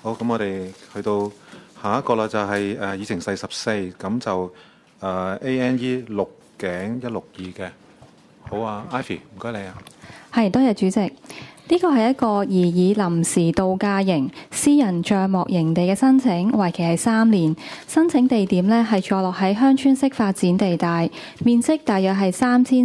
好，咁我哋去到下一個啦，就係議程第14，咁就ANE 6/162嘅。好啊，Ivy，唔該你啊。 係，多謝主席。呢個係一個擬議臨時度假營私人帳幕營地嘅申請，為期係3年。申請地點呢係坐落喺鄉村式發展地帶，面積大約係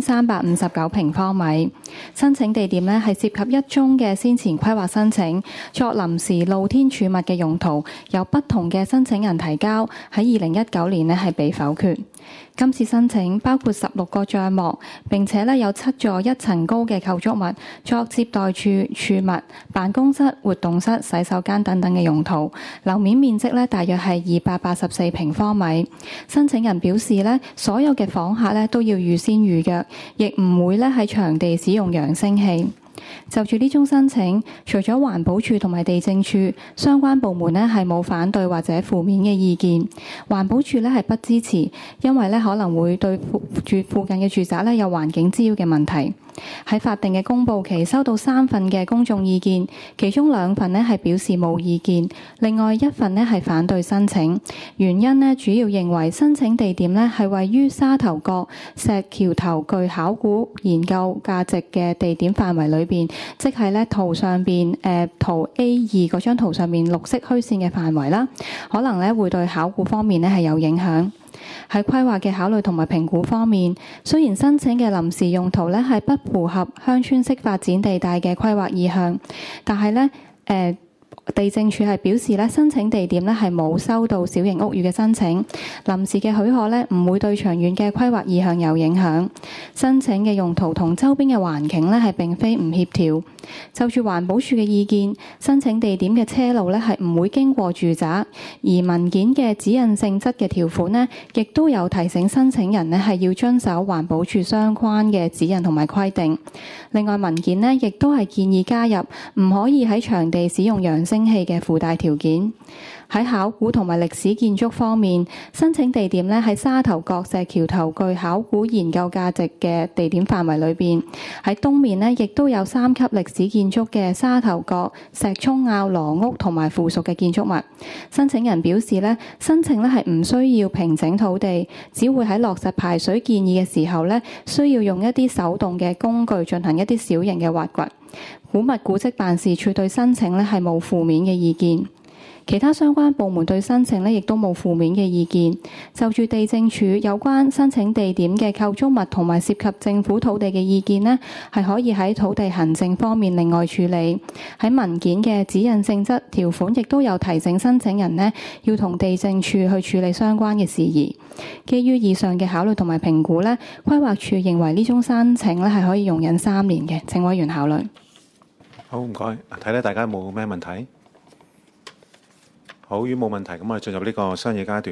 3359平方米。申請地點呢係涉及一宗嘅先前規劃申請，作臨時露天儲物嘅用途，由不同嘅申請人提交，喺2019年呢係被否決。今次申請包括16個帳幕，並且呢有7座1層高嘅構築物，作接待處、儲物、辦公室、活動室、洗手間等等嘅用途。樓面面積呢大約係284平方米。申請人表示呢，所有嘅訪客呢都要預先預約，亦唔會呢喺場地使用揚聲器。就住呢宗申請，除咗環保署同埋地政處相關部門呢係冇反對或者負面嘅意見。環保署呢係不支持，因為呢可能會對附近嘅住宅呢有環境滋擾嘅問題。喺法定嘅公佈期收到3份嘅公眾意見，其中2份呢係表示冇意見，另外1份呢係反對申請。原因呢主要認為申請地點呢係位於沙頭角石橋頭具考古研究價值嘅地點範圍裏邊，即係呢圖上邊圖 A2 嗰張圖上面綠色虛線嘅範圍啦，可能呢會對考古方面呢係有影響。喺規劃嘅考慮同埋評估方面，雖然申請嘅臨時用途呢係不符合鄉村式發展地帶嘅規劃意向，但係呢地政處係表示咧，申請地點咧係冇收到小型屋宇嘅申請，臨時嘅許可咧唔會對長遠嘅規劃意向有影響。申請嘅用途同周邊嘅環境咧係並非唔協調。就住環保署嘅意見，申請地點嘅車路咧係唔會經過住宅，而文件嘅指引性質嘅條款呢，亦都有提醒申請人呢係要遵守環保署相關嘅指引同埋規定。另外文件呢，亦都係建議加入唔可以喺場地使用揚聲器嘅附帶條件。喺考古同埋歷史建築方面，申請地點呢喺沙頭角石橋頭具考古研究價值嘅地點範圍裏邊。喺東面呢，亦都有3級歷史建築嘅沙頭角石涌坳羅屋同埋附屬嘅建築物。申請人表示呢，申請呢係唔需要平整土地，只會喺落實排水建議嘅時候呢，需要用一啲手動嘅工具進行一啲小型嘅挖掘。古物古蹟辦事處對申請呢係冇負面嘅意見。其他相關部門對申請呢亦都冇負面嘅意見。就住地政處有關申請地點嘅構築物同埋涉及政府土地嘅意見呢，係可以喺土地行政方面另外處理。喺文件嘅指引性質條款亦都有提醒申請人呢要同地政處去處理相關嘅事宜。基於以上嘅考慮同埋評估呢，規劃處認為呢宗申請呢係可以容忍3年嘅，請委員考慮。 好，唔該，睇睇大家有冇咩問題？好，如果冇問題，咁我哋進入呢個商議階段。